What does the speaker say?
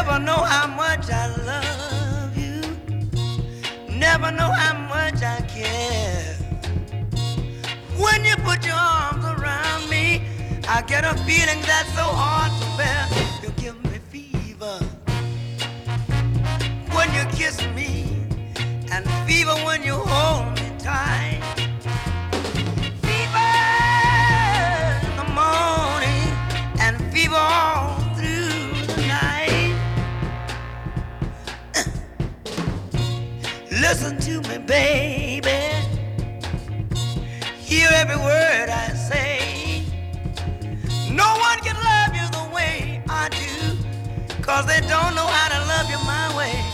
Never know how much I love you. Never know how much I care. When you put your arms around me, I get a feeling that's so hard to bear. You give me fever when you kiss me, and fever when you hold me tight. Fever in the morning and fever all through the night. Listen to me, baby. Hear every word I say. No one can love you the way I do, 'cause they don't know how to love you my way.